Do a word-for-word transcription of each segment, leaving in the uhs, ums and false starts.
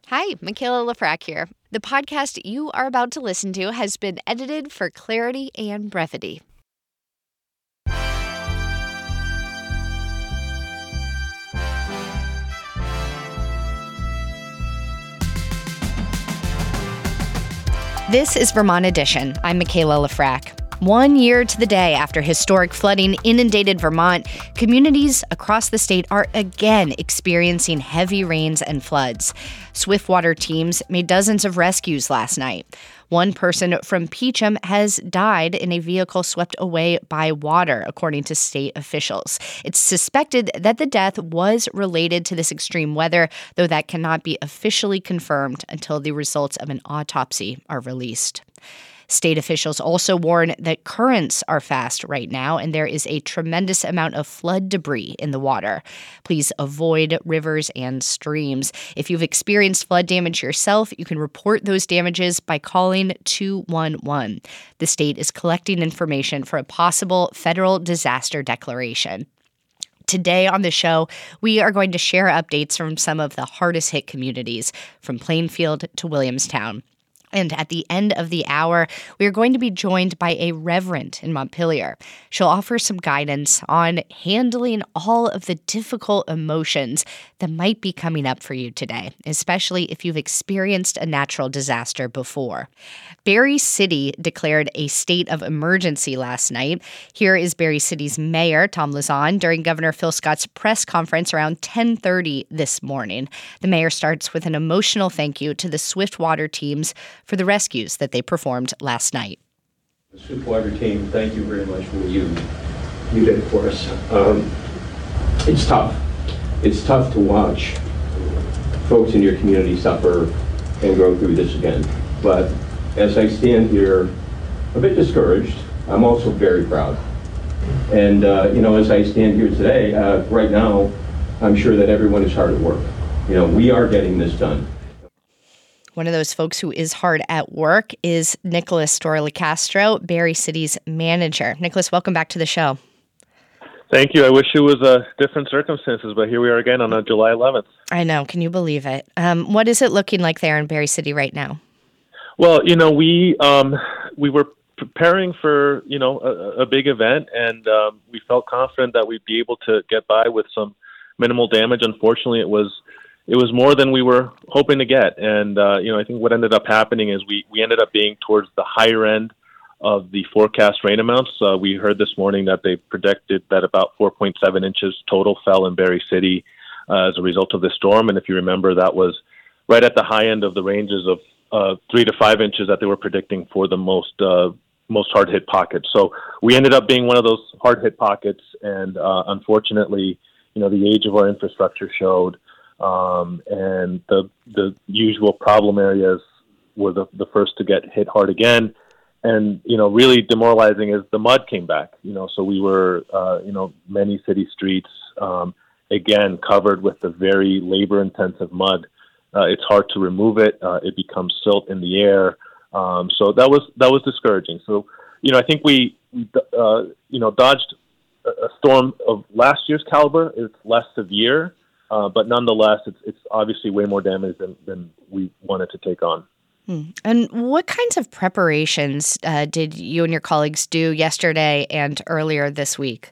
Hi, Michaela Lafrac here. The podcast you are about to listen to has been edited for clarity and brevity. This is Vermont Edition. I'm Michaela Lafrac. One year to the day after historic flooding inundated Vermont, communities across the state are again experiencing heavy rains and floods. Swiftwater teams made dozens of rescues last night. One person from Peacham has died in a vehicle swept away by water, according to state officials. It's suspected that the death was related to this extreme weather, though that cannot be officially confirmed until the results of an autopsy are released. State officials also warn that currents are fast right now, and there is a tremendous amount of flood debris in the water. Please avoid rivers and streams. If you've experienced flood damage yourself, you can report those damages by calling two one one. The state is collecting information for a possible federal disaster declaration. Today on the show, we are going to share updates from some of the hardest hit communities, from Plainfield to Williamstown. And at the end of the hour, we are going to be joined by a reverend in Montpelier. She'll offer some guidance on handling all of the difficult emotions that might be coming up for you today, especially if you've experienced a natural disaster before. Barre City declared a state of emergency last night. Here is Barre City's mayor, Tom Lauzon, during Governor Phil Scott's press conference around ten thirty this morning. The mayor starts with an emotional thank you to the Swiftwater teams for the rescues that they performed last night. The Swiftwater team, thank you very much for what you, you did for us. Um, it's tough. It's tough to watch folks in your community suffer and go through this again. But as I stand here a bit discouraged, I'm also very proud. And uh, you know, as I stand here today, uh, right now, I'm sure that everyone is hard at work. You know, we are getting this done. One of those folks who is hard at work is Nicholas Storlicastro, Barre City's manager. Nicholas, welcome back to the show. Thank you. I wish it was uh, different circumstances, but here we are again on uh, July eleventh. I know. Can you believe it? Um, what is it looking like there in Barre City right now? Well, you know, we um, we were preparing for, you know, a, a big event, and um, we felt confident that we'd be able to get by with some minimal damage. Unfortunately, it was It was more than we were hoping to get. And, uh, you know, I think what ended up happening is we, we ended up being towards the higher end of the forecast rain amounts. Uh, we heard this morning that they predicted that about four point seven inches total fell in Barre City uh, as a result of this storm. And if you remember, that was right at the high end of the ranges of uh, three to five inches that they were predicting for the most uh, most hard-hit pockets. So we ended up being one of those hard-hit pockets. And uh, unfortunately, you know, the age of our infrastructure showed. Um, and the the usual problem areas were the, the first to get hit hard again. And, you know, really demoralizing is the mud came back, you know, so we were, uh, you know, many city streets, um, again, covered with the very labor-intensive mud. Uh, it's hard to remove it. Uh, it becomes silt in the air. Um, so that was that was discouraging. So, you know, I think we, uh, you know, dodged a storm of last year's caliber. It's less severe. Uh, but nonetheless, it's it's obviously way more damage than, than we wanted to take on. Hmm. And what kinds of preparations uh, did you and your colleagues do yesterday and earlier this week?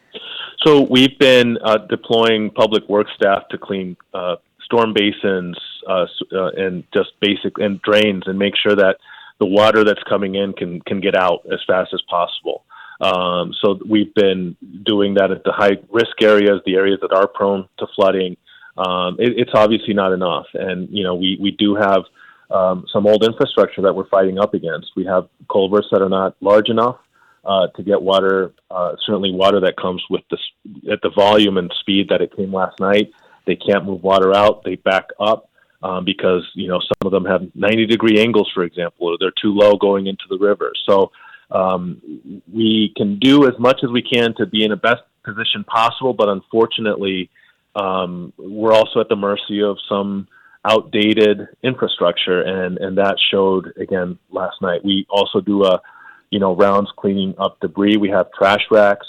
So we've been uh, deploying public works staff to clean uh, storm basins uh, uh, and just basic and drains and make sure that the water that's coming in can can get out as fast as possible. Um, so we've been doing that at the high risk areas, the areas that are prone to flooding. Um, it, it's obviously not enough. And, you know, we, we do have um, some old infrastructure that we're fighting up against. We have culverts that are not large enough uh, to get water, uh, certainly water that comes with the, at the volume and speed that it came last night. They can't move water out. They back up um, because, you know, some of them have ninety degree angles, for example, or they're too low going into the river. So, Um, we can do as much as we can to be in the best position possible, but unfortunately, um, we're also at the mercy of some outdated infrastructure, and, and that showed again last night. We also do a, you know, rounds cleaning up debris. We have trash racks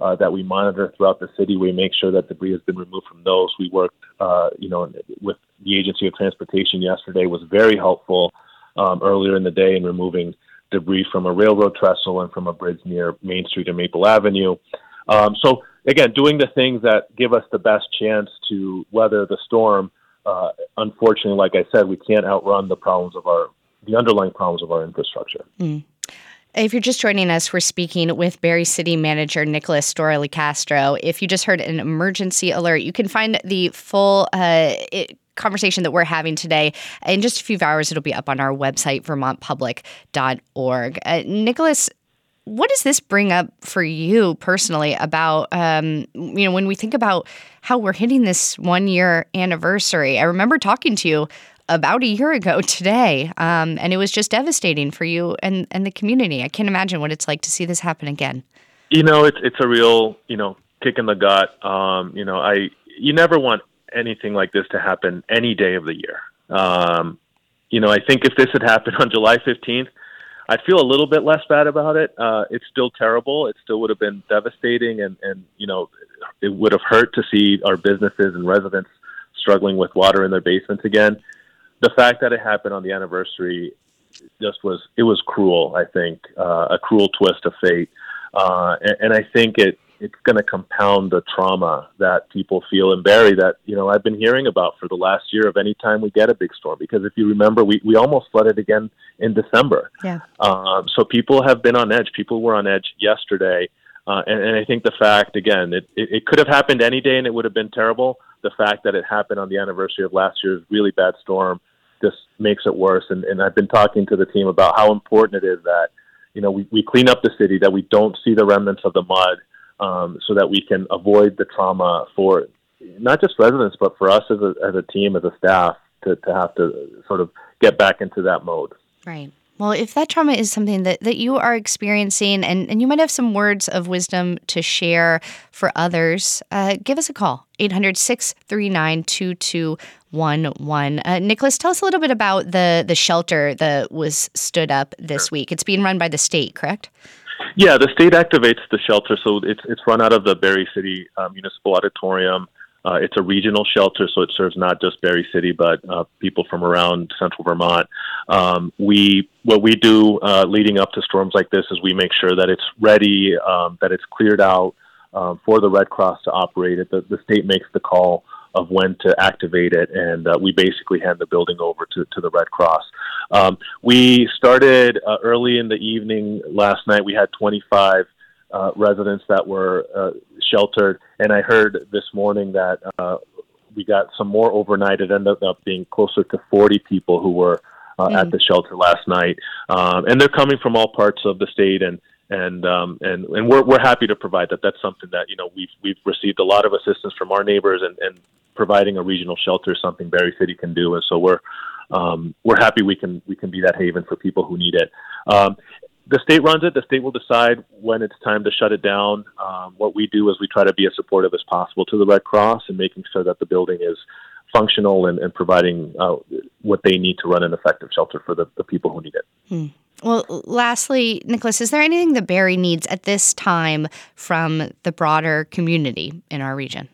uh, that we monitor throughout the city. We make sure that debris has been removed from those. We worked, uh, you know, with the Agency of Transportation yesterday, was very helpful um, earlier in the day in removing debris from a railroad trestle and from a bridge near Main Street and Maple Avenue. Um, so again, doing the things that give us the best chance to weather the storm. Uh, unfortunately, like I said, we can't outrun the problems of our, the underlying problems of our infrastructure. Mm. If you're just joining us, we're speaking with Barre City Manager Nicholas Storelli-Castro. If you just heard an emergency alert, you can find the full uh, it, conversation that we're having today. In just a few hours, it'll be up on our website, vermont public dot org. Uh, Nicholas, what does this bring up for you personally about, um, you know, when we think about how we're hitting this one-year anniversary? I remember talking to you about a year ago today, um, and it was just devastating for you and, and the community. I can't imagine what it's like to see this happen again. You know, it's it's a real, you know, kick in the gut. Um, you know, I you never want anything like this to happen any day of the year. Um, you know, I think if this had happened on July fifteenth, I'd feel a little bit less bad about it. Uh, it's still terrible. It still would have been devastating, and, and, you know, it would have hurt to see our businesses and residents struggling with water in their basements again. The fact that it happened on the anniversary just was, it was cruel, I think, uh, a cruel twist of fate. Uh, and, and I think it, it's going to compound the trauma that people feel in Barre that, you know, I've been hearing about for the last year of any time we get a big storm. Because if you remember, we, we almost flooded again in December. Yeah. Um, so people have been on edge. People were on edge yesterday. Uh, and, and I think the fact, again, it, it, it could have happened any day and it would have been terrible. The fact that it happened on the anniversary of last year's really bad storm just makes it worse. And, and I've been talking to the team about how important it is that, you know, we, we clean up the city, that we don't see the remnants of the mud, um, so that we can avoid the trauma for not just residents, but for us as a, as a team, as a staff, to, to have to sort of get back into that mode. Right. Well, if that trauma is something that, that you are experiencing and, and you might have some words of wisdom to share for others, uh, give us a call, eight hundred, six three nine, two two one one. Uh, Nicholas, tell us a little bit about the, the shelter that was stood up this week. It's being run by the state, correct? Yeah, the state activates the shelter, so it's it's run out of the Barre City uh, Municipal Auditorium. Uh, it's a regional shelter, so it serves not just Barre City, but uh, people from around central Vermont. Um, we what we do uh, leading up to storms like this is we make sure that it's ready, um, that it's cleared out um, for the Red Cross to operate it. The, the state makes the call of when to activate it, and uh, we basically hand the building over to, to the Red Cross. Um, we started uh, early in the evening last night. We had twenty-five Uh, residents that were uh, sheltered. And I heard this morning that uh, we got some more overnight. It ended up being closer to forty people who were uh, mm. at the shelter last night. Um, and they're coming from all parts of the state, and and um, and, and we're we're happy to provide that. That's something that, you know, we've we've received a lot of assistance from our neighbors, and, and providing a regional shelter is something Barre City can do. And so we're um, we're happy we can we can be that haven for people who need it. Um, The state runs it. The state will decide when it's time to shut it down. Um, what we do is we try to be as supportive as possible to the Red Cross and making sure that the building is functional and, and providing uh, what they need to run an effective shelter for the, the people who need it. Hmm. Well, lastly, Nicholas, is there anything that Barre needs at this time from the broader community in our region?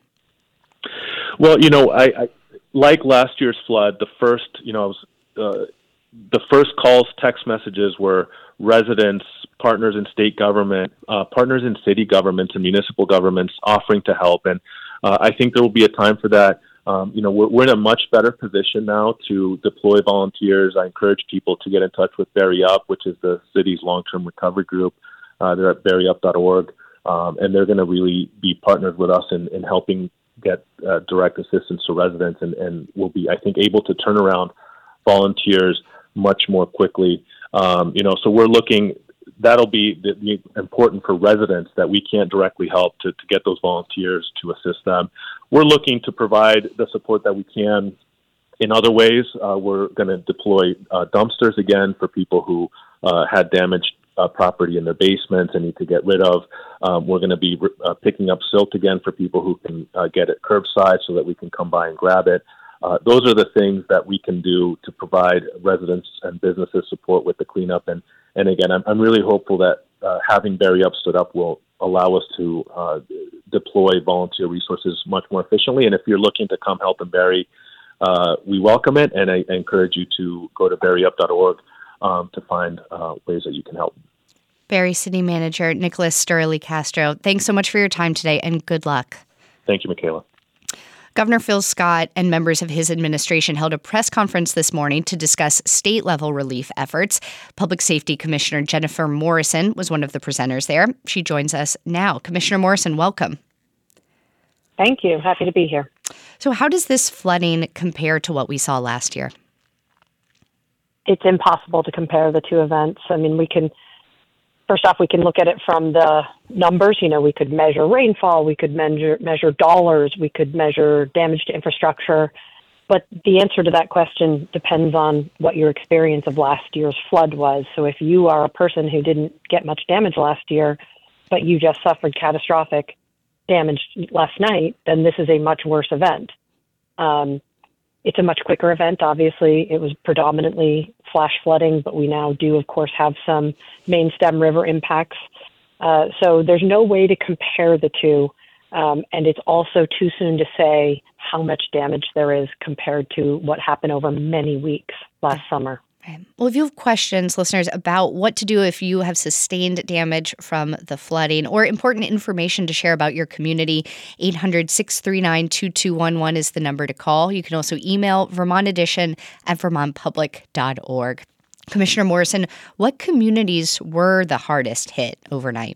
Well, you know, I, I like last year's flood. The first, you know, I was, uh, the first calls, text messages were residents, partners in state government, uh, partners in city governments and municipal governments offering to help. And uh, I think there will be a time for that. Um, you know, we're, we're in a much better position now to deploy volunteers. I encourage people to get in touch with Barre Up, which is the city's long-term recovery group. Uh, they're at barre up dot org, um, and they're going to really be partnered with us in, in helping get uh, direct assistance to residents, and, and will be, I think, able to turn around volunteers much more quickly. Um, you know, so we're looking, that'll be the, the important for residents that we can't directly help to, to get those volunteers to assist them. We're looking to provide the support that we can in other ways. Uh, we're going to deploy uh, dumpsters again for people who uh, had damaged uh, property in their basements and need to get rid of. Um, we're going to be uh, picking up silt again for people who can uh, get it curbside so that we can come by and grab it. Uh, those are the things that we can do to provide residents and businesses support with the cleanup. And, and again, I'm, I'm really hopeful that uh, having Barre Up stood up will allow us to uh, deploy volunteer resources much more efficiently. And if you're looking to come help in Barrie, uh, we welcome it, and I, I encourage you to go to barrie up dot org um, to find uh, ways that you can help. Barrie City Manager Nicholas Sturley Castro, thanks so much for your time today, and good luck. Thank you, Michaela. Governor Phil Scott and members of his administration held a press conference this morning to discuss state-level relief efforts. Public Safety Commissioner Jennifer Morrison was one of the presenters there. She joins us now. Commissioner Morrison, welcome. Thank you. Happy to be here. So how does this flooding compare to what we saw last year? It's impossible to compare the two events. I mean, we can, first off, we can look at it from the numbers. You know, we could measure rainfall, we could measure, measure dollars, we could measure damage to infrastructure. But the answer to that question depends on what your experience of last year's flood was. So if you are a person who didn't get much damage last year, but you just suffered catastrophic damage last night, then this is a much worse event. Um, it's a much quicker event. Obviously, it was predominantly flash flooding, but we now do, of course, have some main stem river impacts. Uh, so there's no way to compare the two. Um, and it's also too soon to say how much damage there is compared to what happened over many weeks last summer. Right. Well, if you have questions, listeners, about what to do if you have sustained damage from the flooding or important information to share about your community, eight hundred, six three nine, two two one one is the number to call. You can also email Vermont Edition at vermont public dot org. Commissioner Morrison, what communities were the hardest hit overnight?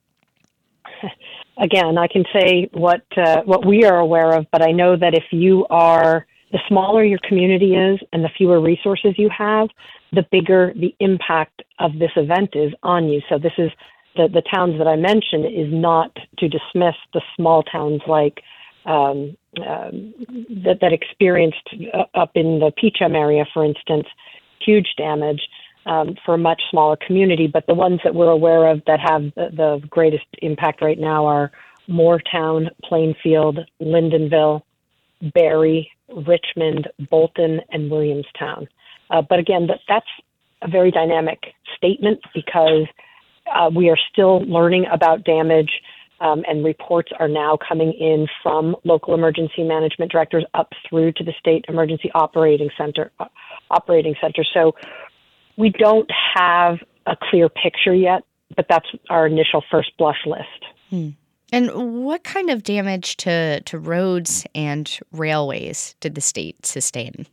Again, I can say what uh, what we are aware of, but I know that if you are the smaller your community is and the fewer resources you have, the bigger the impact of this event is on you. So this is the, the towns that I mentioned is not to dismiss the small towns like um, um, that, that experienced uh, up in the Peachum area, for instance, huge damage um, for a much smaller community. But the ones that we're aware of that have the, the greatest impact right now are Moortown, Plainfield, Lyndonville, Barrie, Richmond, Bolton, and Williamstown. Uh, but again, that, that's a very dynamic statement because uh, we are still learning about damage, um, and reports are now coming in from local emergency management directors up through to the state emergency operating center. Uh, operating center. So we don't have a clear picture yet, but that's our initial first blush list. Hmm. And what kind of damage to, to roads and railways did the state sustain?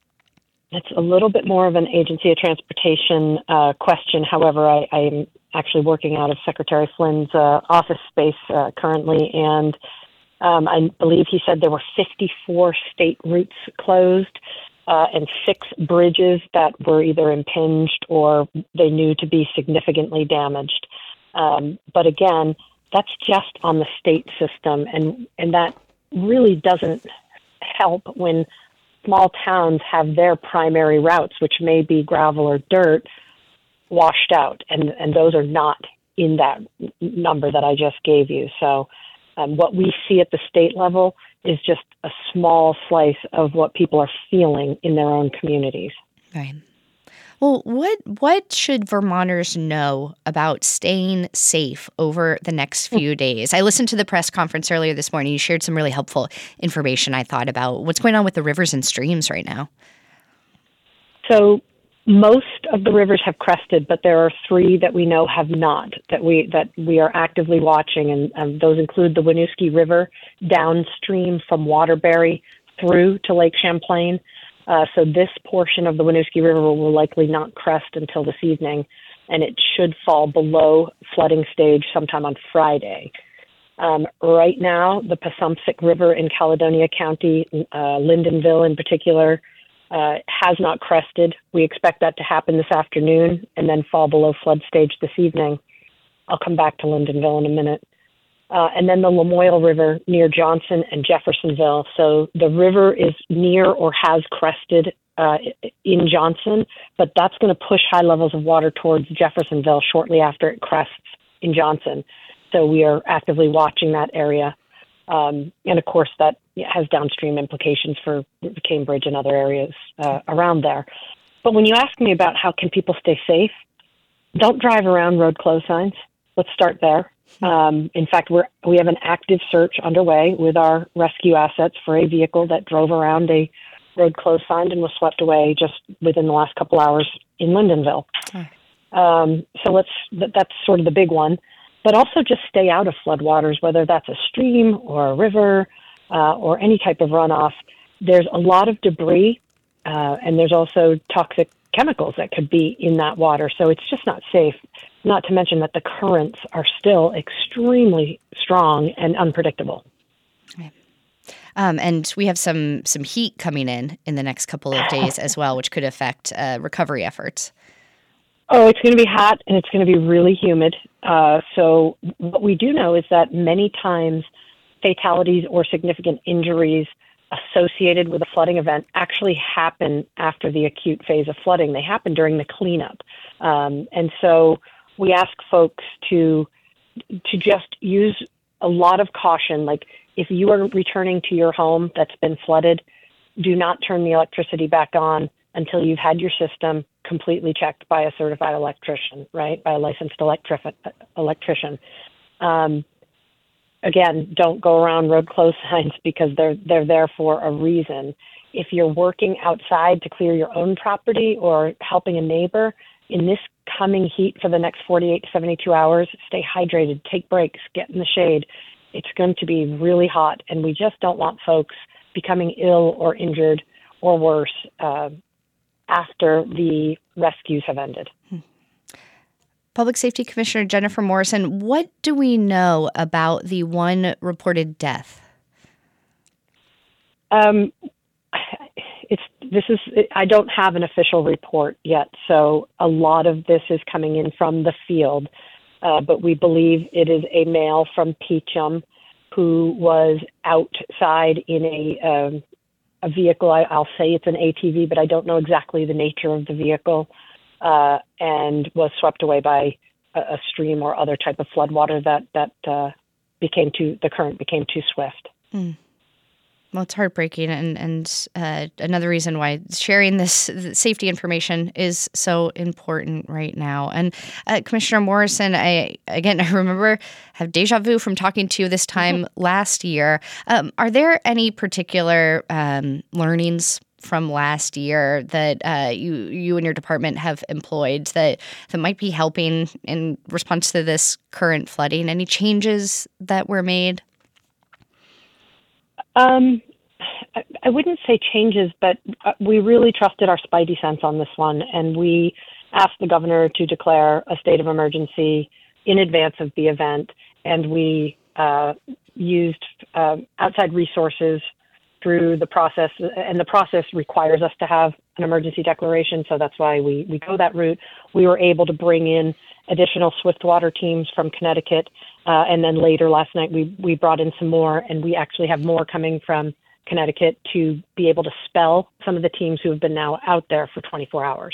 It's a little bit more of an agency of transportation uh, question. However, I, I'm actually working out of Secretary Flynn's uh, office space uh, currently, and um, I believe he said there were fifty-four state routes closed uh, and six bridges that were either impinged or they knew to be significantly damaged. Um, but again, that's just on the state system, and, and that really doesn't help when small towns have their primary routes, which may be gravel or dirt, washed out, and, and those are not in that number that I just gave you. So um, what we see at the state level is just a small slice of what people are feeling in their own communities. Right. Well, what what should Vermonters know about staying safe over the next few days? I listened to the press conference earlier this morning. You shared some really helpful information, I thought, about what's going on with the rivers and streams right now. So most of the rivers have crested, but there are three that we know have not, that we that we are actively watching, and um, those include the Winooski River downstream from Waterbury through to Lake Champlain. Uh, so this portion of the Winooski River will likely not crest until this evening, and it should fall below flooding stage sometime on Friday. Um, right now, the Passumpsic River in Caledonia County, uh, Lyndonville in particular, uh, has not crested. We expect that to happen this afternoon and then fall below flood stage this evening. I'll come back to Lyndonville in a minute. Uh, and then the Lamoille River near Johnson and Jeffersonville. So the river is near or has crested uh, in Johnson, but that's going to push high levels of water towards Jeffersonville shortly after it crests in Johnson. So we are actively watching that area. Um, and of course, that has downstream implications for Cambridge and other areas uh, around there. But when you ask me about how can people stay safe, don't drive around road closed signs. let's start there. Um, in fact, we're, we have an active search underway with our rescue assets for a vehicle that drove around a road closed sign and was swept away just within the last couple hours in Lyndonville. Um, so let's that, that's sort of the big one. But also just stay out of floodwaters, whether that's a stream or a river uh, or any type of runoff. There's a lot of debris, uh, and there's also toxic chemicals that could be in that water. So it's just not safe, not to mention that the currents are still extremely strong and unpredictable. Okay. Um, and we have some some heat coming in in the next couple of days as well, which could affect uh, recovery efforts. Oh, it's going to be hot and it's going to be really humid. Uh, so what we do know is that many times fatalities or significant injuries associated with a flooding event actually happen after the acute phase of flooding. They happen during the cleanup. Um, and so we ask folks to to just use a lot of caution. Like if you are returning to your home that's been flooded, do not turn the electricity back on until you've had your system completely checked by a certified electrician, right? By a licensed electric- electrician. Um, again, don't go around road closed signs because they're they're there for a reason. If you're working outside to clear your own property or helping a neighbor, in this coming heat for the next forty-eight to seventy-two hours, stay hydrated, take breaks, get in the shade. It's going to be really hot, and we just don't want folks becoming ill or injured or worse uh, after the rescues have ended. Hmm. Public Safety Commissioner Jennifer Morrison, what do we know about the one reported death? Um, it's this is I don't have an official report yet, so a lot of this is coming in from the field. Uh, but we believe it is a male from Peachum who was outside in a um, a vehicle. I, I'll say it's an A T V, but I don't know exactly the nature of the vehicle, uh, and was swept away by a, a stream or other type of floodwater that that uh, became too the current became too swift. Mm. Well, it's heartbreaking, and and uh, another reason why sharing this safety information is so important right now. And uh, Commissioner Morrison, I again I remember have deja vu from talking to you this time mm-hmm. last year. Um, are there any particular um, learnings from last year that uh, you you and your department have employed that that might be helping in response to this current flooding? Any changes that were made? Um, I, I wouldn't say changes, but we really trusted our spidey sense on this one, and we asked the governor to declare a state of emergency in advance of the event, and we uh, used uh, outside resources through the process, and the process requires us to have an emergency declaration, so that's why we, we go that route. We were able to bring in additional swiftwater teams from Connecticut, uh, and then later last night we, we brought in some more, and we actually have more coming from Connecticut to be able to spell some of the teams who have been now out there for twenty-four hours.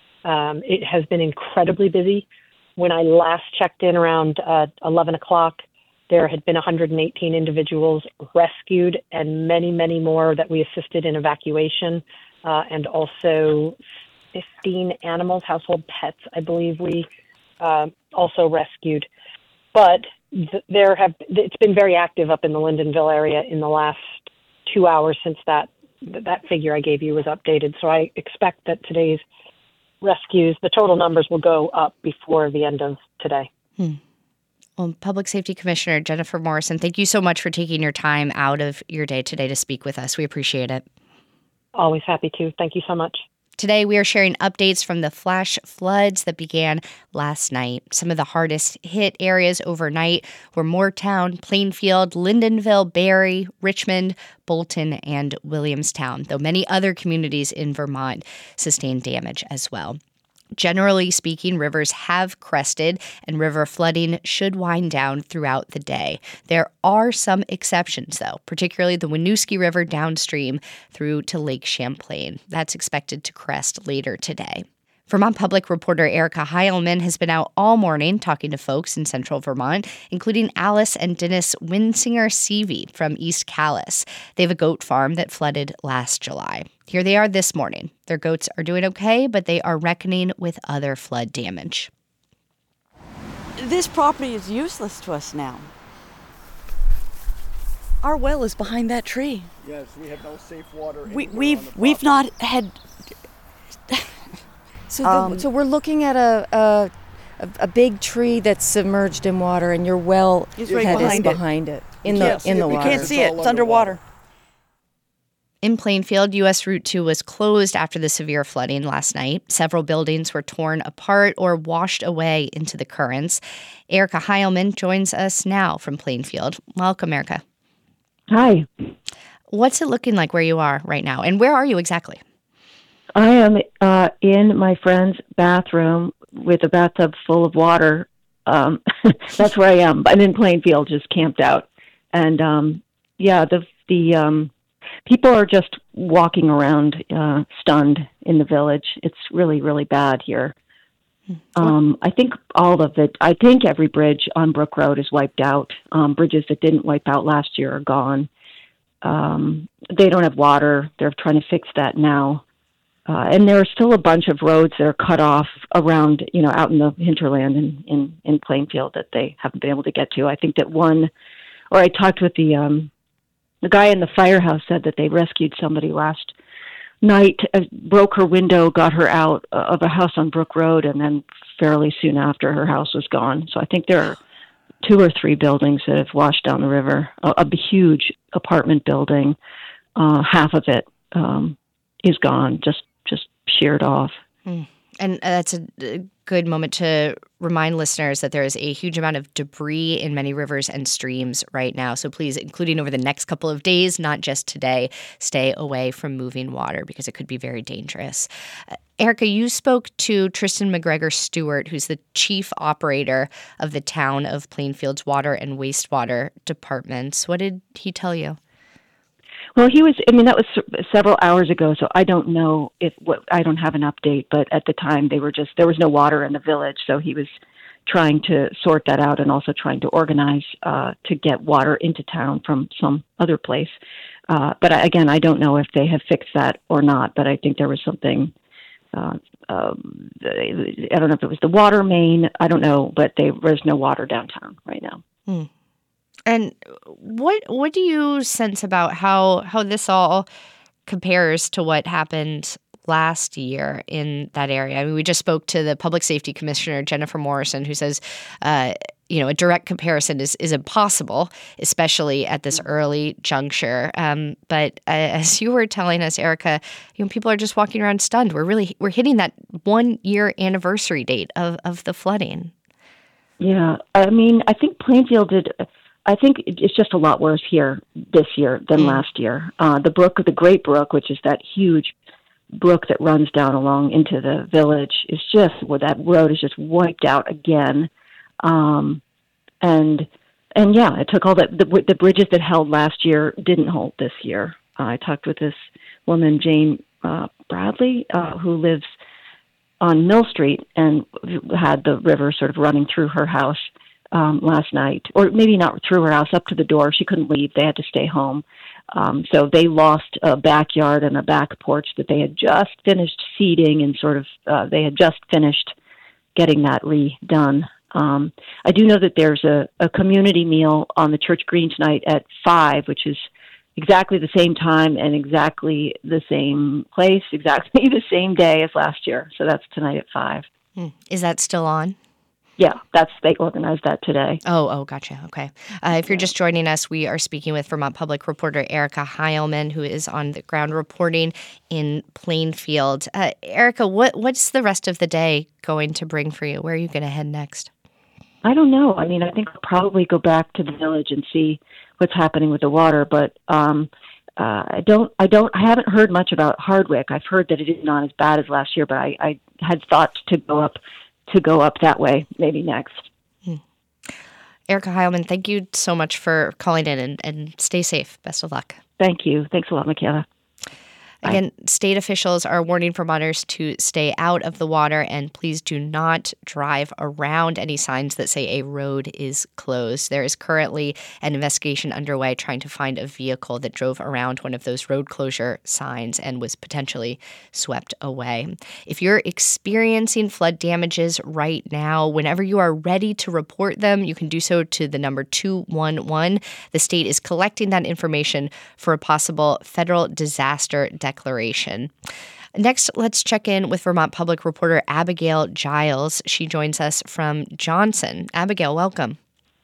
Um, it has been incredibly busy. When I last checked in around uh, eleven o'clock, there had been one hundred eighteen individuals rescued and many, many more that we assisted in evacuation, uh, and also fifteen animals, household pets, I believe we uh, also rescued. But th- there have it's been very active up in the Lyndonville area in the last two hours since that that figure I gave you was updated. So I expect that today's rescues, the total numbers will go up before the end of today. Hmm. Well, Public Safety Commissioner Jennifer Morrison, thank you so much for taking your time out of your day today to speak with us. We appreciate it. Always happy to. Thank you so much. Today, we are sharing updates from the flash floods that began last night. Some of the hardest hit areas overnight were Moortown, Plainfield, Lyndonville, Barre, Richmond, Bolton, and Williamstown, though many other communities in Vermont sustained damage as well. Generally speaking, rivers have crested and river flooding should wind down throughout the day. There are some exceptions, though, particularly the Winooski River downstream through to Lake Champlain. That's expected to crest later today. Vermont Public reporter Erica Heilman has been out all morning talking to folks in central Vermont, including Alice and Dennis Winsinger-Seavey from East Calais. They have a goat farm that flooded last July. Here they are this morning. Their goats are doing okay, but they are reckoning with other flood damage. This property is useless to us now. Our well is behind that tree. Yes, we have no safe water. We, anywhere we've on the we've property. not had. So, the, Um, so we're looking at a, a a a big tree that's submerged in water, and your well It's right head is behind it. behind it in You the can't see in it the because water. You can't It's see it. all It's underwater. In Plainfield, U S Route two was closed after the severe flooding last night. Several buildings were torn apart or washed away into the currents. Erica Heilman joins us now from Plainfield. Welcome, Erica. Hi, What's it looking like where you are right now? And where are you exactly? I am uh, in my friend's bathroom with a bathtub full of water. Um, that's where I am. I'm in Plainfield, just camped out. And um, yeah, the the um, people are just walking around uh, stunned in the village. It's really, really bad here. Um, I think all of it, I think every bridge on Brook Road is wiped out. Um, bridges that didn't wipe out last year are gone. Um, they don't have water. They're trying to fix that now. Uh, and there are still a bunch of roads that are cut off around, you know, out in the hinterland in, in, in Plainfield that they haven't been able to get to. I think that one, or I talked with the um, the guy in the firehouse said that they rescued somebody last night, uh, broke her window, got her out uh, of a house on Brook Road, and then fairly soon after her house was gone. So I think there are two or three buildings that have washed down the river. A, a huge apartment building, uh, half of it um, is gone, just just sheared off. Mm. And uh, that's a, a good moment to remind listeners that there is a huge amount of debris in many rivers and streams right now. So please, including over the next couple of days, not just today, stay away from moving water because it could be very dangerous. Uh, Erica, you spoke to Tristan McGregor Stewart, who's the chief operator of the town of Plainfield's Water and Wastewater Departments. What did he tell you? Well, he was, I mean, that was s- several hours ago, so I don't know if, what, I don't have an update, but at the time they were just, there was no water in the village, so he was trying to sort that out and also trying to organize uh, to get water into town from some other place. Uh, but I, again, I don't know if they have fixed that or not, but I think there was something, uh, um, I don't know if it was the water main, I don't know, but they, there's no water downtown right now. Hmm. And what what do you sense about how how this all compares to what happened last year in that area? I mean, we just spoke to the Public Safety Commissioner, Jennifer Morrison, who says, uh, you know, a direct comparison is, is impossible, especially at this early juncture. Um, but uh, as you were telling us, Erica, you know, people are just walking around stunned. We're really we're hitting that one year anniversary date of, of the flooding. Yeah, I mean, I think Plainfield did. I think it's just a lot worse here this year than mm. last year. Uh, the brook, the Great Brook, which is that huge brook that runs down along into the village, is just, well, that road is just wiped out again. Um, and, and yeah, it took all the, the, the bridges that held last year didn't hold this year. Uh, I talked with this woman, Jane uh, Bradley, uh, who lives on Mill Street and had the river sort of running through her house Um, last night, or maybe not through her house, up to the door. She couldn't leave. They had to stay home. Um, so they lost a backyard and a back porch that they had just finished seeding and sort of, uh, they had just finished getting that redone. Um, I do know that there's a, a community meal on the church green tonight at five, which is exactly the same time and exactly the same place, exactly the same day as last year. So that's tonight at five. Hmm. Is that still on? Yeah, that's they organized that today. Oh, oh, gotcha. Okay. Uh, if you're just joining us, we are speaking with Vermont Public reporter Erica Heilman, who is on the ground reporting in Plainfield. Uh, Erica, what what's the rest of the day going to bring for you? Where are you going to head next? I don't know. I mean, I think I'll probably go back to the village and see what's happening with the water, but um, uh, I don't. I don't. I haven't heard much about Hardwick. I've heard that it is not as bad as last year, but I, I had thought to go up. to go up that way, maybe next. Hmm. Erica Heilman, thank you so much for calling in and, and stay safe. Best of luck. Thank you. Thanks a lot, Michaela. Again, state officials are warning Vermonters to stay out of the water and please do not drive around any signs that say a road is closed. There is currently an investigation underway trying to find a vehicle that drove around one of those road closure signs and was potentially swept away. If you're experiencing flood damages right now, whenever you are ready to report them, you can do so to the number two one one. The state is collecting that information for a possible federal disaster declaration. Next, let's check in with Vermont Public reporter Abigail Giles. She joins us from Johnson. Abigail, welcome.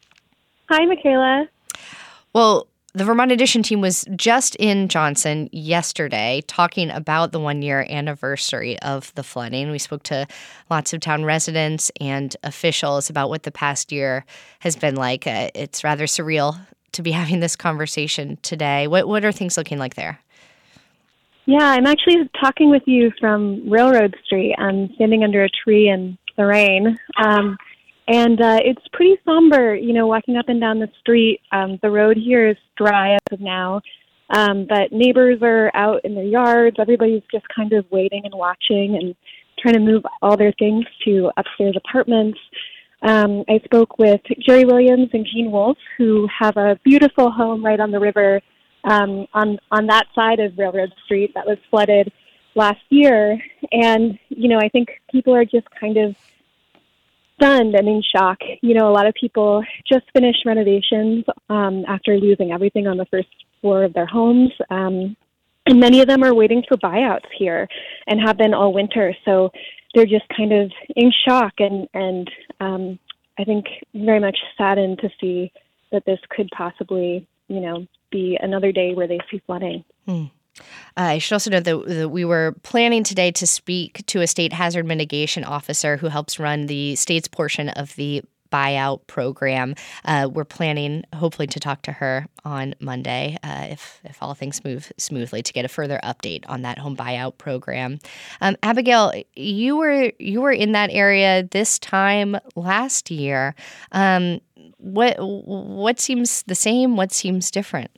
Hi, Michaela. Well, the Vermont Edition team was just in Johnson yesterday talking about the one-year anniversary of the flooding. We spoke to lots of town residents and officials about what the past year has been like. Uh, it's rather surreal to be having this conversation today. What what are things looking like there? Yeah, I'm actually talking with you from Railroad Street. I'm standing under a tree in the rain. Um, and uh, it's pretty somber, you know, walking up and down the street. Um, the road here is dry as of now, um, but neighbors are out in their yards. Everybody's just kind of waiting and watching and trying to move all their things to upstairs apartments. Um, I spoke with Jerry Williams and Gene Wolf, who have a beautiful home right on the river um, on, on that side of Railroad Street that was flooded last year. And, you know, I think people are just kind of stunned and in shock. You know, a lot of people just finished renovations um, after losing everything on the first floor of their homes. Um, and many of them are waiting for buyouts here and have been all winter. So they're just kind of in shock and, and um, I think very much saddened to see that this could possibly, you know, be another day where they see flooding. Hmm. Uh, I should also note that, that we were planning today to speak to a state hazard mitigation officer who helps run the state's portion of the buyout program. Uh, we're planning, hopefully, to talk to her on Monday, uh, if if all things move smoothly, to get a further update on that home buyout program. Um, Abigail, you were you were in that area this time last year. Um, what what seems the same? What seems different?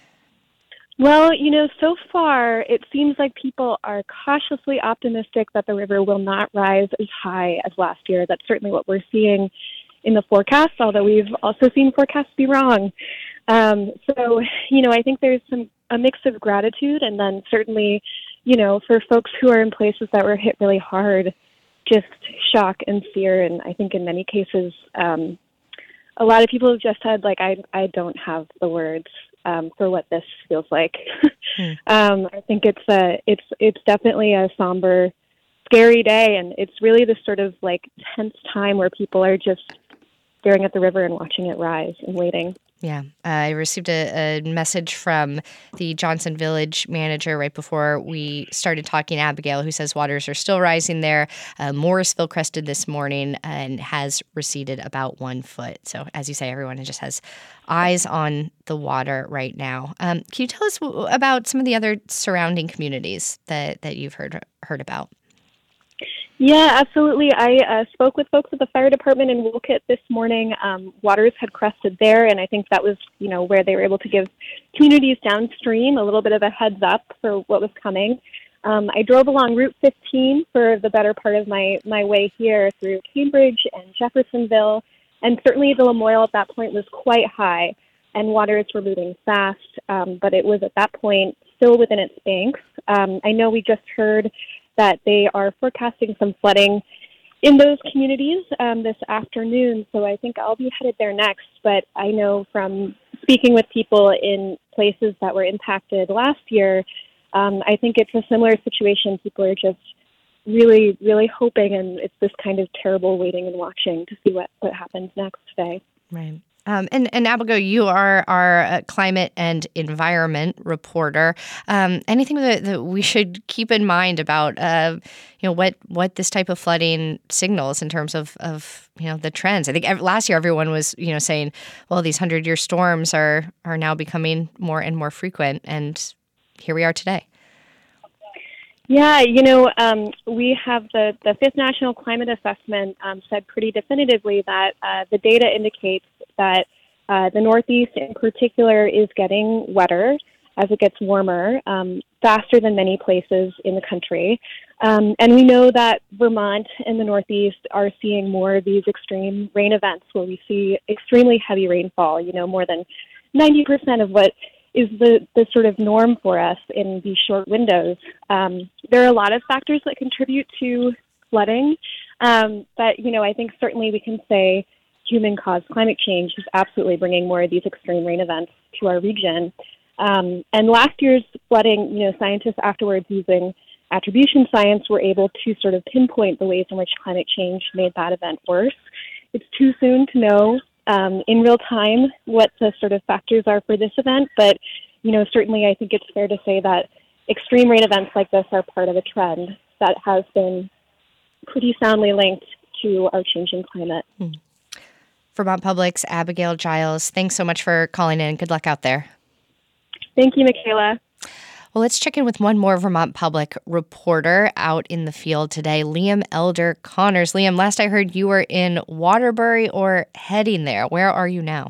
Well, you know, so far it seems like people are cautiously optimistic that the river will not rise as high as last year. That's certainly what we're seeing in the forecast, although we've also seen forecasts be wrong. Um, so, you know, I think there's some a mix of gratitude and then certainly, you know, for folks who are in places that were hit really hard, just shock and fear. And I think in many cases, um, a lot of people have just said, like, I, I don't have the words um, for what this feels like. hmm. um, I think it's a, it's, it's definitely a somber, scary day. And it's really this sort of like tense time where people are just staring at the river and watching it rise and waiting. Yeah, uh, I received a, a message from the Johnson Village manager right before we started talking, Abigail, who says waters are still rising there. Uh, Morrisville crested this morning and has receded about one foot. So as you say, everyone just has eyes on the water right now. Um, can you tell us w- about some of the other surrounding communities that, that you've heard heard about? Yeah, absolutely. I uh, spoke with folks at the fire department in Wolcott this morning. Um, waters had crested there, and I think that was, you know, where they were able to give communities downstream a little bit of a heads up for what was coming. Um, I drove along Route fifteen for the better part of my, my way here through Cambridge and Jeffersonville, and certainly the Lamoille at that point was quite high, and waters were moving fast, um, but it was at that point still within its banks. Um, I know we just heard that they are forecasting some flooding in those communities um, this afternoon. So I think I'll be headed there next. But I know from speaking with people in places that were impacted last year, um, I think it's a similar situation. People are just really, really hoping, and it's this kind of terrible waiting and watching to see what, what happens next today. Right. Um, and, and Abigail, you are our uh, climate and environment reporter. Um, anything that, that we should keep in mind about, uh, you know, what what this type of flooding signals in terms of, of you know, the trends? I think ev- last year everyone was, you know, saying, well, these hundred-year storms are are now becoming more and more frequent, and here we are today. Yeah, you know, um, we have the, the Fifth National Climate Assessment um, said pretty definitively that uh, the data indicates that uh, the Northeast in particular is getting wetter as it gets warmer. Um, faster than many places in the country. Um, and we know that Vermont and the Northeast are seeing more of these extreme rain events where we see extremely heavy rainfall, you know, more than ninety percent of what is the, the sort of norm for us in these short windows. Um, there are a lot of factors that contribute to flooding, um, but, you know, I think certainly we can say human-caused climate change is absolutely bringing more of these extreme rain events to our region. Um, and last year's flooding, you know, scientists afterwards using attribution science were able to sort of pinpoint the ways in which climate change made that event worse. It's too soon to know um, in real time what the sort of factors are for this event, but, you know, certainly I think it's fair to say that extreme rain events like this are part of a trend that has been pretty soundly linked to our changing climate. Hmm. Vermont Public's Abigail Giles, thanks so much for calling in. Good luck out there. Thank you, Michaela. Well, let's check in with one more Vermont Public reporter out in the field today, Liam Elder Connors. Liam, last I heard you were in Waterbury or heading there. Where are you now?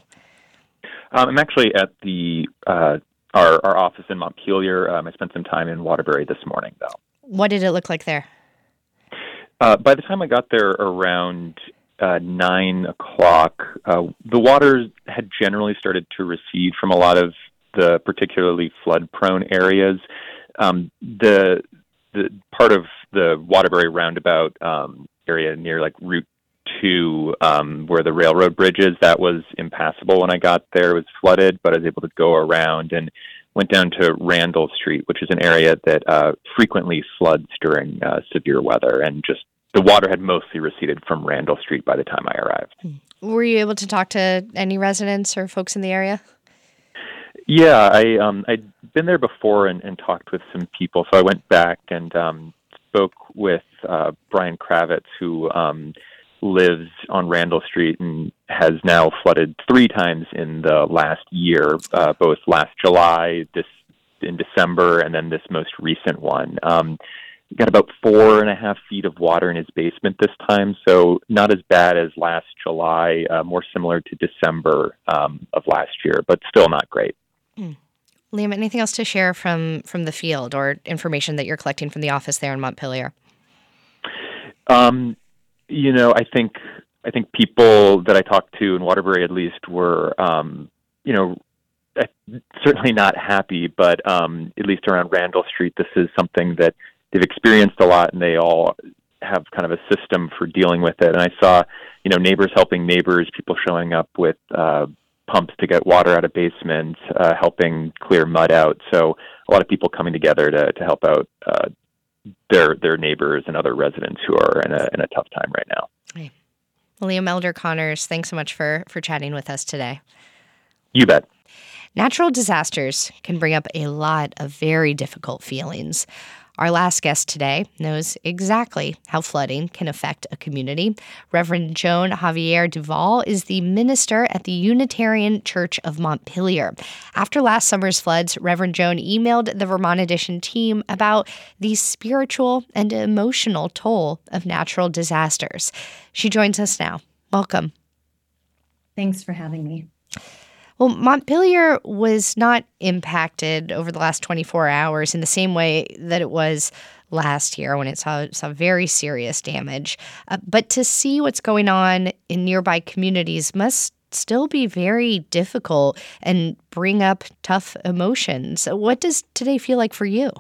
Um, I'm actually at the uh, our, our office in Montpelier. Um, I spent some time in Waterbury this morning, though. What did it look like there? Uh, by the time I got there around uh, nine o'clock, uh, the water had generally started to recede from a lot of the particularly flood-prone areas. Um, the the part of the Waterbury roundabout um, area near like Route Two, um, where the railroad bridge is, that was impassable when I got there. It was flooded, but I was able to go around and went down to Randall Street, which is an area that uh, frequently floods during uh, severe weather, and just the water had mostly receded from Randall Street by the time I arrived. Were you able to talk to any residents or folks in the area? Yeah, I, um, I'd been there before and, and talked with some people, so I went back and um, spoke with uh, Brian Kravitz, who um, lives on Randall Street and has now flooded three times in the last year, uh, both last July, this in December, and then this most recent one. Um, got about four and a half feet of water in his basement this time, so not as bad as last July, uh, more similar to December um, of last year, but still not great. Mm. Liam, anything else to share from, from the field or information that you're collecting from the office there in Montpelier? Um, you know, I think I think people that I talked to in Waterbury, at least, were um, you know certainly not happy, but um, at least around Randall Street, this is something that they've experienced a lot, and they all have kind of a system for dealing with it. And I saw, you know, neighbors helping neighbors, people showing up with uh, pumps to get water out of basements, uh, helping clear mud out. So a lot of people coming together to, to help out uh, their their neighbors and other residents who are in a in a tough time right now. Hey. Liam Elder Connors, thanks so much for, for chatting with us today. You bet. Natural disasters can bring up a lot of very difficult feelings. Our last guest today knows exactly how flooding can affect a community. Reverend Joan Javier Duval is the minister at the Unitarian Church of Montpelier. After last summer's floods, Reverend Joan emailed the Vermont Edition team about the spiritual and emotional toll of natural disasters. She joins us now. Welcome. Thanks for having me. Well, Montpelier was not impacted over the last twenty-four hours in the same way that it was last year when it saw, saw very serious damage. Uh, but to see what's going on in nearby communities must still be very difficult and bring up tough emotions. What does today feel like for you?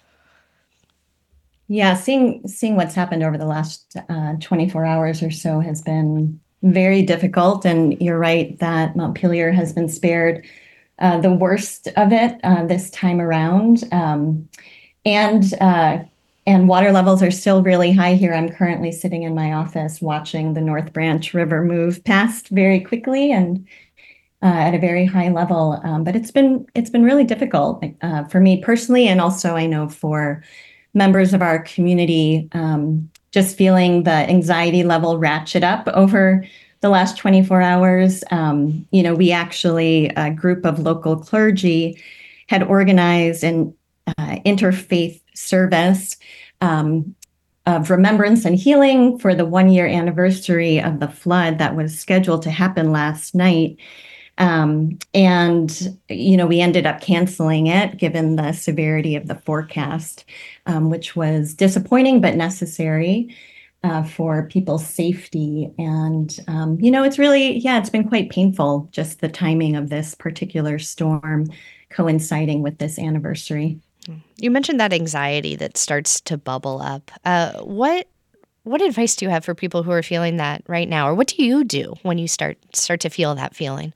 Yeah, seeing seeing what's happened over the last uh, twenty-four hours or so has been very difficult, and you're right that Montpelier has been spared uh, the worst of it uh, this time around. Um, and uh, and water levels are still really high here. I'm currently sitting in my office watching the North Branch River move past very quickly and uh, at a very high level. Um, but it's been it's been really difficult uh, for me personally, and also I know for members of our community. Um, just feeling the anxiety level ratchet up over the last twenty-four hours. Um, you know, we actually, a group of local clergy had organized an uh, interfaith service um, of remembrance and healing for the one-year anniversary of the flood that was scheduled to happen last night. Um, and, you know, we ended up canceling it given the severity of the forecast, um, which was disappointing but necessary uh, for people's safety. And, um, you know, it's really, yeah, it's been quite painful, just the timing of this particular storm coinciding with this anniversary. You mentioned that anxiety that starts to bubble up. Uh, what what advice do you have for people who are feeling that right now? Or what do you do when you start start to feel that feeling?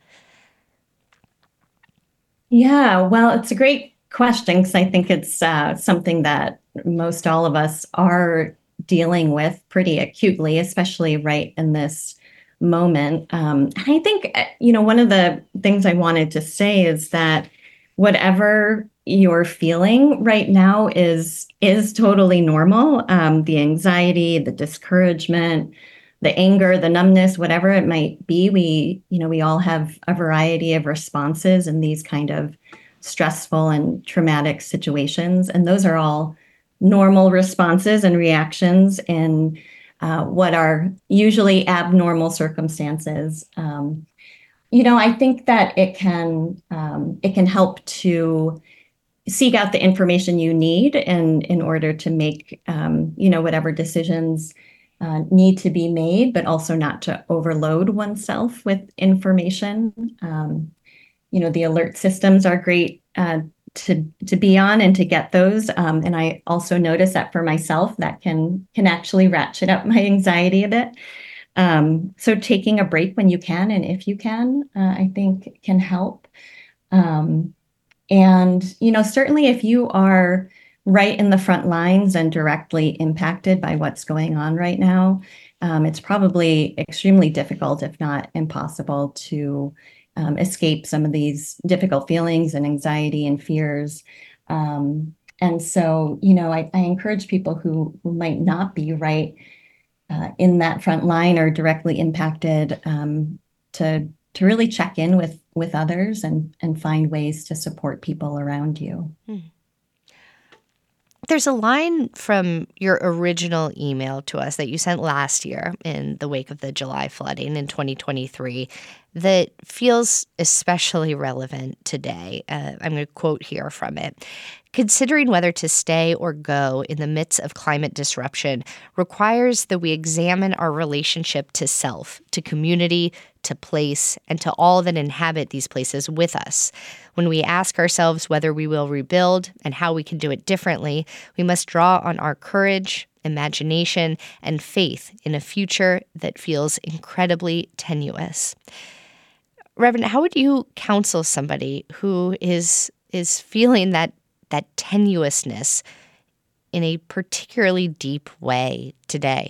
Yeah, well, it's a great question because I think it's uh, something that most all of us are dealing with pretty acutely, especially right in this moment. Um, and I think, uh, you know, one of the things I wanted to say is that whatever you're feeling right now is is totally normal. Um, the anxiety, the discouragement, the anger, the numbness, whatever it might be, we, you know, we all have a variety of responses in these kind of stressful and traumatic situations. And those are all normal responses and reactions in uh, what are usually abnormal circumstances. Um, you know, I think that it can um, it can help to seek out the information you need in in order to make um, you know, whatever decisions uh, need to be made, but also not to overload oneself with information. Um, you know, the alert systems are great uh, to to be on and to get those. Um, and I also notice that for myself, that can can actually ratchet up my anxiety a bit. Um, so taking a break when you can, and if you can, uh, I think can help. Um, and, you know, certainly if you are right in the front lines and directly impacted by what's going on right now, um, it's probably extremely difficult, if not impossible, to um, escape some of these difficult feelings and anxiety and fears. Um, and so, you know, I, I encourage people who, who might not be right uh, in that front line or directly impacted um, to to really check in with with others and and find ways to support people around you. Hmm. There's a line from your original email to us that you sent last year in the wake of the July flooding in twenty twenty-three that feels especially relevant today. Uh, I'm going to quote here from it. Considering whether to stay or go in the midst of climate disruption requires that we examine our relationship to self, to community, to place, and to all that inhabit these places with us. When we ask ourselves whether we will rebuild and how we can do it differently, we must draw on our courage, imagination, and faith in a future that feels incredibly tenuous. Reverend, how would you counsel somebody who is is feeling that that tenuousness in a particularly deep way today?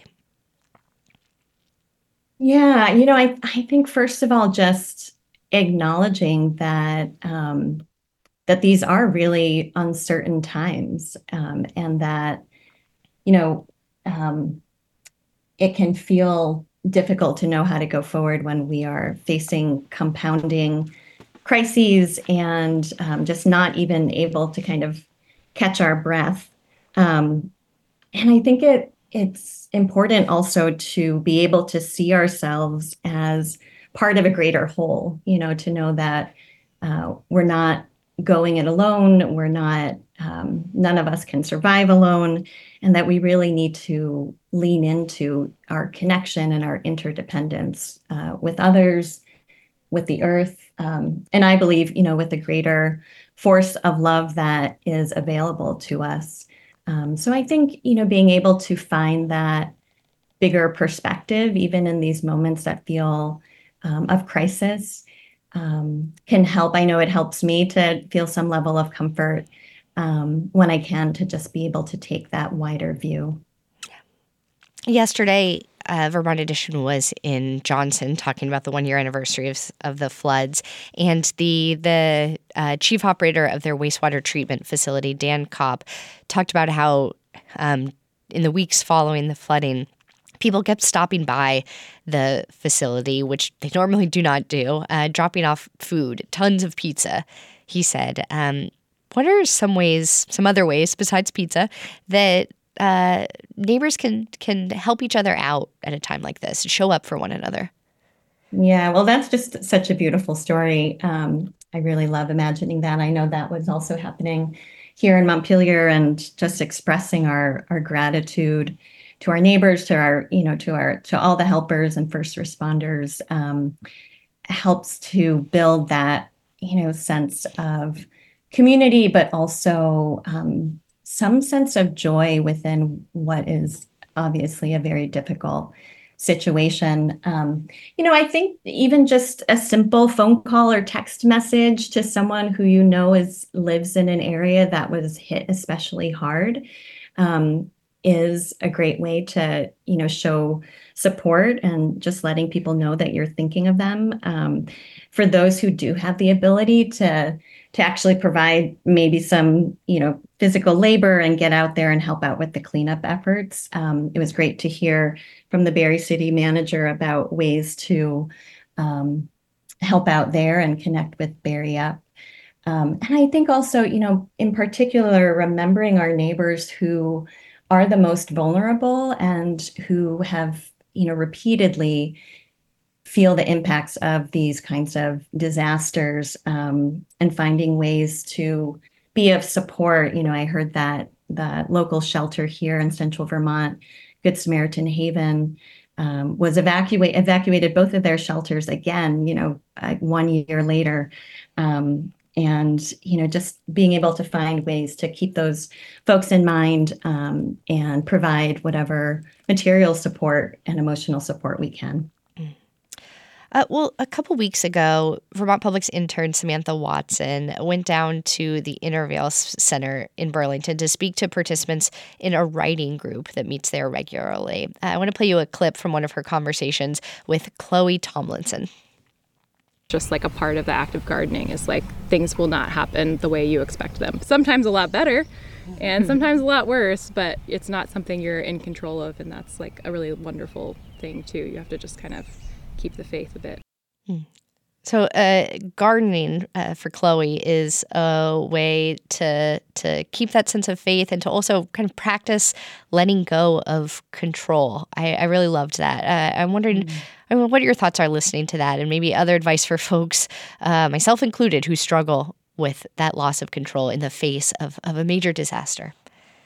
Yeah, you know, I, I think first of all, just acknowledging that um, that these are really uncertain times, um, and that, you know, um, it can feel difficult to know how to go forward when we are facing compounding crises and um, just not even able to kind of catch our breath. Um, and I think it it's important also to be able to see ourselves as part of a greater whole, you know, to know that uh, we're not going it alone, we're not, um, none of us can survive alone, and that we really need to lean into our connection and our interdependence uh, with others, with the earth, um, and I believe, you know, with the greater force of love that is available to us. Um, so I think, you know, being able to find that bigger perspective, even in these moments that feel um, of crisis, um, can help. I know it helps me to feel some level of comfort um, when I can, to just be able to take that wider view. Yesterday, uh, Vermont Edition was in Johnson talking about the one-year anniversary of, of the floods, and the the uh, chief operator of their wastewater treatment facility, Dan Kopp, talked about how um, in the weeks following the flooding, people kept stopping by the facility, which they normally do not do, uh, dropping off food, tons of pizza. He said, um, what are some ways, some other ways besides pizza, that uh, neighbors can can help each other out at a time like this, show up for one another? Yeah, well, that's just such a beautiful story. Um, I really love imagining that. I know that was also happening here in Montpelier, and just expressing our our gratitude to our neighbors, to our, you know, to our to all the helpers and first responders, um, helps to build that, you know, sense of community, but also um, some sense of joy within what is obviously a very difficult situation. Um, you know, I think even just a simple phone call or text message to someone who you know is lives in an area that was hit especially hard, um, is a great way to, you know, show support, and just letting people know that you're thinking of them. Um, for those who do have the ability to to actually provide maybe some, you know, physical labor and get out there and help out with the cleanup efforts. Um, it was great to hear from the Barrie City manager about ways to um, help out there and connect with Barrie Up. Um, and I think also, you know, in particular, remembering our neighbors who are the most vulnerable and who have, you know, repeatedly feel the impacts of these kinds of disasters, um, and finding ways to be of support. You know, I heard that the local shelter here in central Vermont, Good Samaritan Haven, um, was evacuate evacuated both of their shelters again, you know, uh, one year later. Um, and, you know, just being able to find ways to keep those folks in mind, um, and provide whatever material support and emotional support we can. Uh, well, a couple weeks ago, Vermont Public's intern Samantha Watson went down to the Intervale Center in Burlington to speak to participants in a writing group that meets there regularly. Uh, I want to play you a clip from one of her conversations with Chloe Tomlinson. Just like a part of the act of gardening is like things will not happen the way you expect them. Sometimes a lot better and sometimes a lot worse, but it's not something you're in control of, and that's like a really wonderful thing too. You have to just kind of keep the faith a bit. So uh, gardening uh, for Chloe is a way to to keep that sense of faith and to also kind of practice letting go of control. I, I really loved that. Uh, I'm wondering mm. I mean, what your thoughts are listening to that, and maybe other advice for folks, uh, myself included, who struggle with that loss of control in the face of, of a major disaster.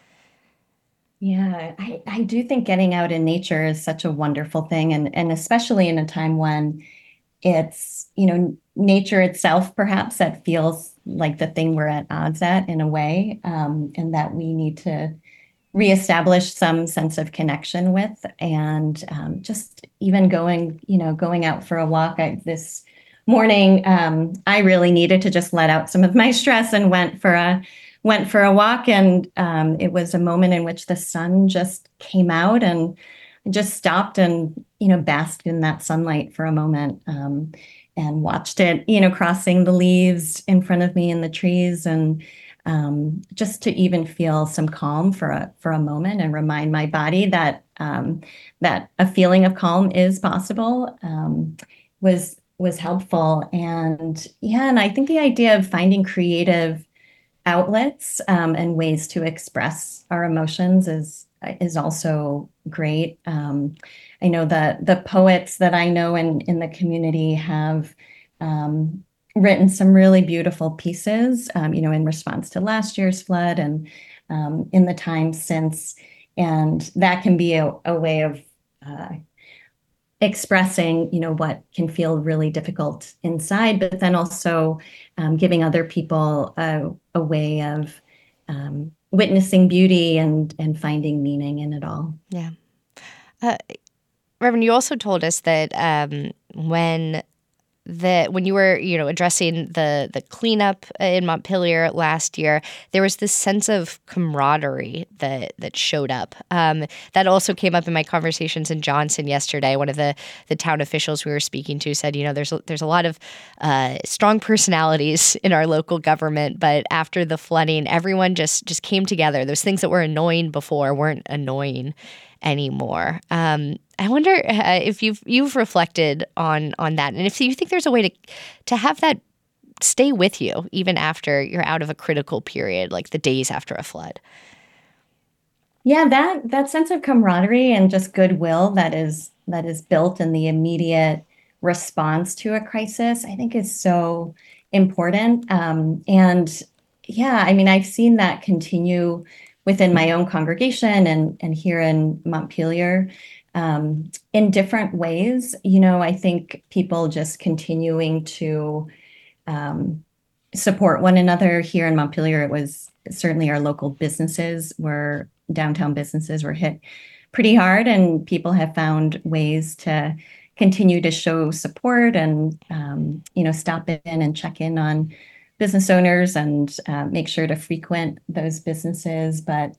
Yeah, I, I do think getting out in nature is such a wonderful thing, and, and especially in a time when it's, you know, nature itself perhaps that feels like the thing we're at odds at in a way, um, and that we need to reestablish some sense of connection with, and um, just even going, you know, going out for a walk. I, this morning, um, I really needed to just let out some of my stress and went for a went for a walk, and um, it was a moment in which the sun just came out, and I just stopped and, you know, basked in that sunlight for a moment, um, and watched it, you know, crossing the leaves in front of me in the trees, and um, just to even feel some calm for a for a moment and remind my body that um, that a feeling of calm is possible, um, was was helpful. And yeah, and I think the idea of finding creative outlets um, and ways to express our emotions is is also great. Um, I know that the poets that I know in, in the community have um, written some really beautiful pieces, um, you know, in response to last year's flood and um, in the time since. And that can be a, a way of uh, expressing, you know, what can feel really difficult inside, but then also um, giving other people a, a way of um, witnessing beauty and and finding meaning in it all. Yeah. Uh, Reverend, you also told us that um, when the when you were, you know, addressing the the cleanup in Montpelier last year, there was this sense of camaraderie that that showed up. Um, that also came up in my conversations in Johnson yesterday. One of the the town officials we were speaking to said, you know, there's there's a lot of uh, strong personalities in our local government, but after the flooding, everyone just just came together. Those things that were annoying before weren't annoying anymore. Um, I wonder uh, if you've you've reflected on on that, and if you think there's a way to to have that stay with you even after you're out of a critical period, like the days after a flood. Yeah, that that sense of camaraderie and just goodwill that is that is built in the immediate response to a crisis, I think is so important. Um, and yeah, I mean, I've seen that continue within my own congregation and, and here in Montpelier um, in different ways. You know, I think people just continuing to um, support one another. Here in Montpelier, it was certainly our local businesses were, downtown businesses were hit pretty hard, and people have found ways to continue to show support and, um, you know, stop in and check in on business owners and uh, make sure to frequent those businesses. But,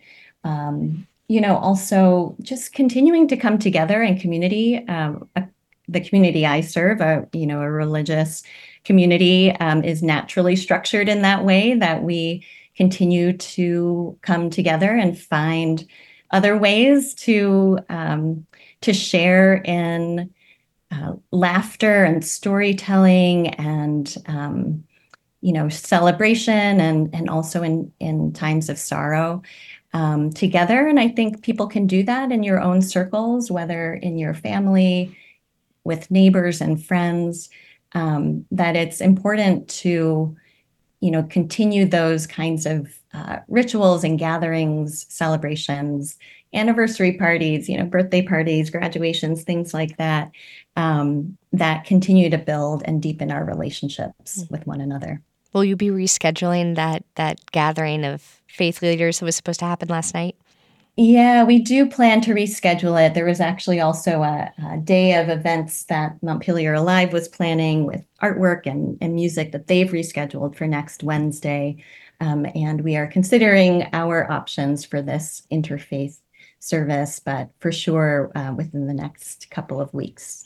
um, you know, also just continuing to come together in community. Um, uh, the community I serve, a, you know, a religious community, um, is naturally structured in that way, that we continue to come together and find other ways to um, to share in uh, laughter and storytelling and um, you know, celebration and and also in in times of sorrow um, together. And I think people can do that in your own circles, whether in your family, with neighbors and friends. Um, that it's important to, you know, continue those kinds of uh, rituals and gatherings, celebrations, anniversary parties, you know, birthday parties, graduations, things like that, um, that continue to build and deepen our relationships mm-hmm. with one another. Will you be rescheduling that that gathering of faith leaders that was supposed to happen last night? Yeah, we do plan to reschedule it. There was actually also a, a day of events that Montpelier Alive was planning with artwork and, and music that they've rescheduled for next Wednesday. Um, and we are considering our options for this interfaith service, but for sure uh, within the next couple of weeks.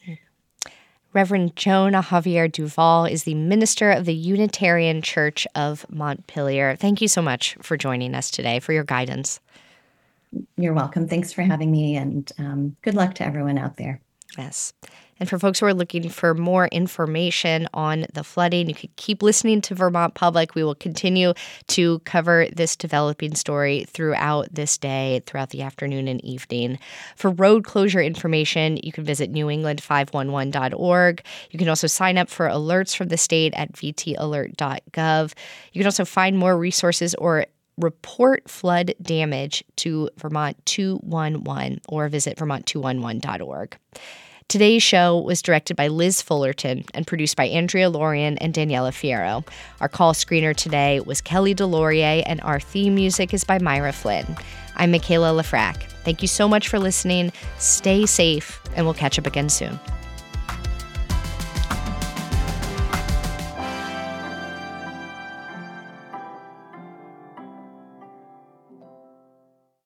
Reverend Jonah Javier Duval is the minister of the Unitarian Church of Montpelier. Thank you so much for joining us today, for your guidance. You're welcome. Thanks for having me, and um, good luck to everyone out there. Yes. And for folks who are looking for more information on the flooding, you can keep listening to Vermont Public. We will continue to cover this developing story throughout this day, throughout the afternoon and evening. For road closure information, you can visit new england five one one dot org. You can also sign up for alerts from the state at v t alert dot gov. You can also find more resources or report flood damage to Vermont two one one or visit vermont two one one dot org. Today's show was directed by Liz Fullerton and produced by Andrea Lorian and Daniela Fierro. Our call screener today was Kelly Delorier, and our theme music is by Myra Flynn. I'm Michaela Lefrak. Thank you so much for listening. Stay safe, and we'll catch up again soon.